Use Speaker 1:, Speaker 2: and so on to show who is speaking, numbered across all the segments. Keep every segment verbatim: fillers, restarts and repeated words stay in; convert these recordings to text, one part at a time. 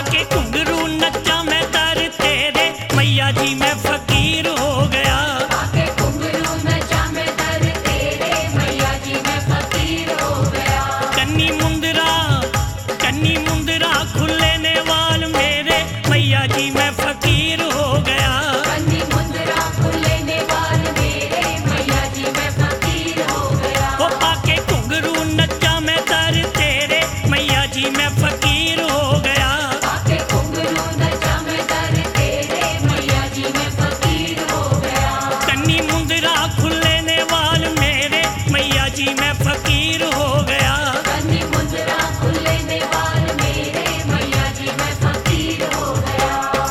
Speaker 1: पाके घुंघरू नच्चा मैं दर तेरे, मैया जी मैं फकीर हो गया।
Speaker 2: पाके घुंघरू नच्चा मैं दर तेरे, मैया जी मैं फकीर हो गया।
Speaker 1: कन्नी मुंदरा कन्नी मुंदरा खुले ने वाल मेरे, मैया जी मैं फकीर हो गया।
Speaker 2: कन्नी मुंदरा खुले ने वाल मेरे, मैया जी मैं फकीर हो गया।
Speaker 1: वो पाके घुंघरू नच्चा मैं दर तेरे, मैया जी मैं फकीर हो गया।
Speaker 2: पाके घुंघरू नच्चा मैं दर तेरे, मैया जी मैं फकीर हो गया।
Speaker 1: कन्नी मुंदरा खुले ने वाल मेरे, मैया जी मैं फकीर हो गया।
Speaker 2: कन्नी मुंदरा खुले ने वाल मेरे, मैया जी मैं फकीर हो गया।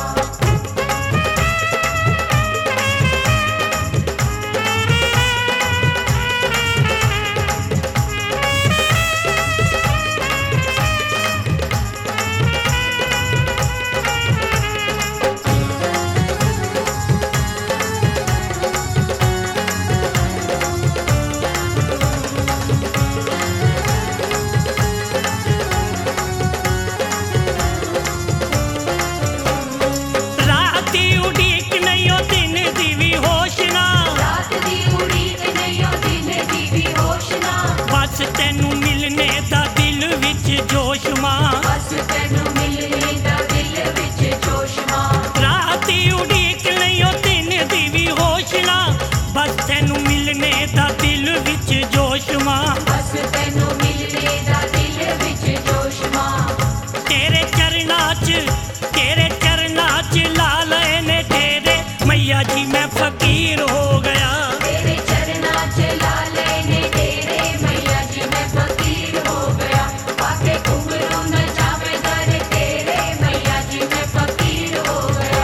Speaker 1: राती उड़ीक नहीं हो दिन दी भी होश ना,
Speaker 2: रात दी उड़ीक नहीं ओ दिन दी भी होश ना।
Speaker 1: बस तेनू मिलने दा दिल विच जोश मां।
Speaker 2: बस तैनू मिलने दा दिल विच जोश मां।
Speaker 1: राती उड़ीक नहीं हो दिन दी भी होश ना, बस तेनू मिलने दा दिल विच जोश मां।
Speaker 2: बस तैनू मिलने दा दिल विच जोश मां।
Speaker 1: तेरे चरना च तेरे चरना च ला लए ने तेरे, मैया जी मैं फकीर हो गया।
Speaker 2: तेरे चरना च ला लेने तेरे, मैया जी मैं फकीर हो गया। पाके घुंघरू नच्चा मैं दर तेरे, मैया जी मैं फकीर हो गया।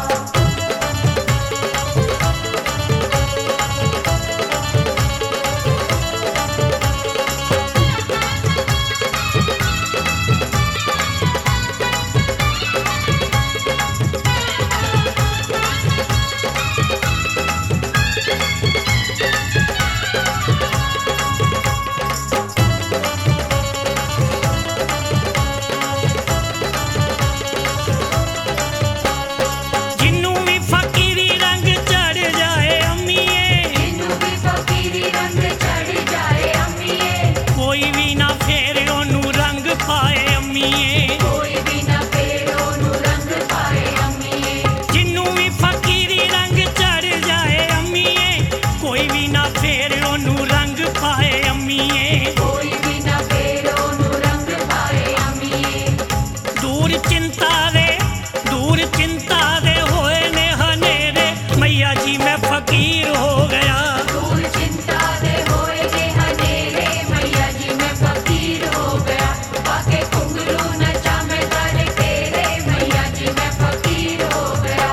Speaker 1: जिन्नू भी फकीरी रंग चढ़ जाए अम्मीए,
Speaker 2: जिन्नू भी फकीरी रंग चढ़ जाए अम्मीए,
Speaker 1: कोई भी ना फेर ओनू रंग पाए अम्मीए।
Speaker 2: कोई भी ना फेर ओनू रंग पाए अम्मीए।
Speaker 1: जिन्नू भी फकीरी रंग चढ़ जाए अम्मीए, कोई भी ना फेर ओनू रंग पाए अम्मीए।
Speaker 2: कोई भी ना फेर ओनू रंग पाए अम्मीए।
Speaker 1: दूर चिंता दे दूर चिंता दे होए ने हनेरे, मैया जी मैं फकीर हो गया।
Speaker 2: दूर चिंता दे होए ने हनेरे, मैया जी मैं फकीर हो गया। पाके घुंघरू नच्चा मैं दर तेरे, मैया जी मैं फकीर हो गया।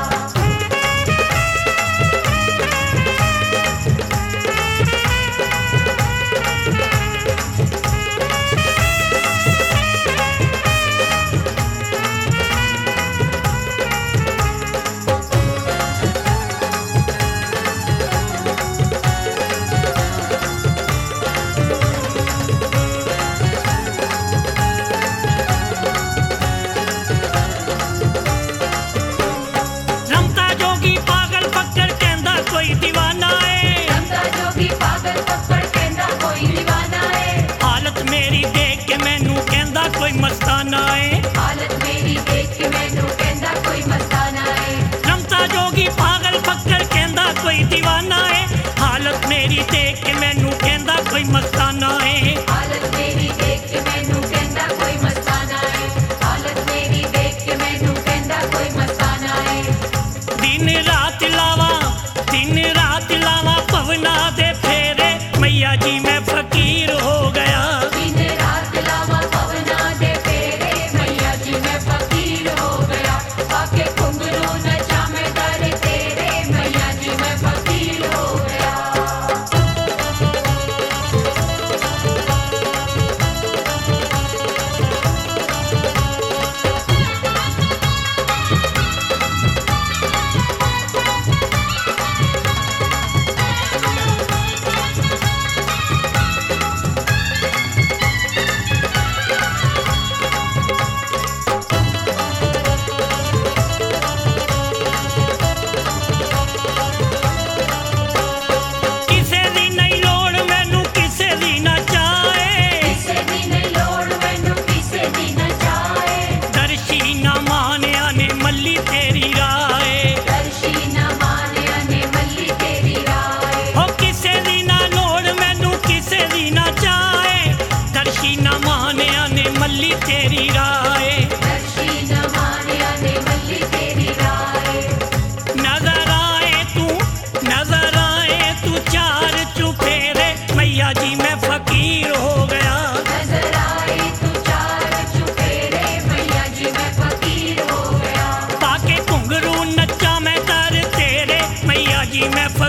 Speaker 1: रमता जोगी पागल पकड़ कहंदा कोई दीवाना है,
Speaker 2: रमता जोगी पागल पकड़ कहंदा कोई दीवाना है।
Speaker 1: हालत मेरी देख के मैनू कहंदा कोई मस्ताना है।
Speaker 2: हालत मेरी देख के मैनू कहंदा कोई मस्ताना है।
Speaker 1: रमता जोगी पागल पकड़ कहंदा कोई दीवाना है, हालत मेरी देख के मैनू कहंदा कोई मस्ताना है।
Speaker 2: हालत मेरी देख के मैनू कहंदा कोई मस्ताना है। हालत मेरी देख के मैनू कहंदा कोई मस्ताना है।
Speaker 1: दिन रात लावा दिन रात लावा भवना दे फेरे, मैया जी मैं फकीर हो गया।
Speaker 2: दिन रात लावा पवना दे फेरे, मैया जी मैं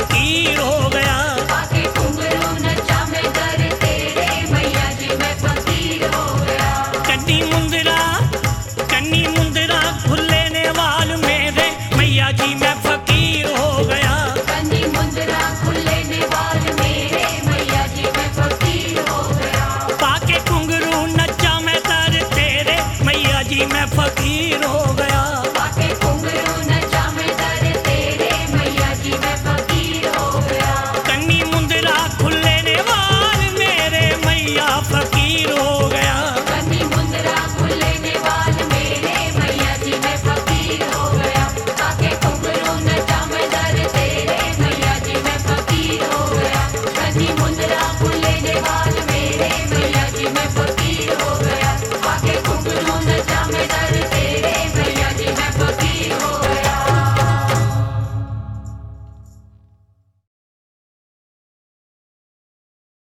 Speaker 1: फकीर हो गया।
Speaker 2: पाके घुंघरू नचा मैं दर तेरे मैया जी मैं फकीर हो गया।
Speaker 1: कन्नी मुंदरा कन्नी मुंदरा खुलेने वाल मेरे मैया जी मैं फकीर हो गया।
Speaker 2: कन्नी मुंदरा खुले निवाल मेरे मैया जी मैं फकीर हो गया।
Speaker 1: पाके घुंघरू नचा मैं दर तेरे मैया जी मैं फकीर हो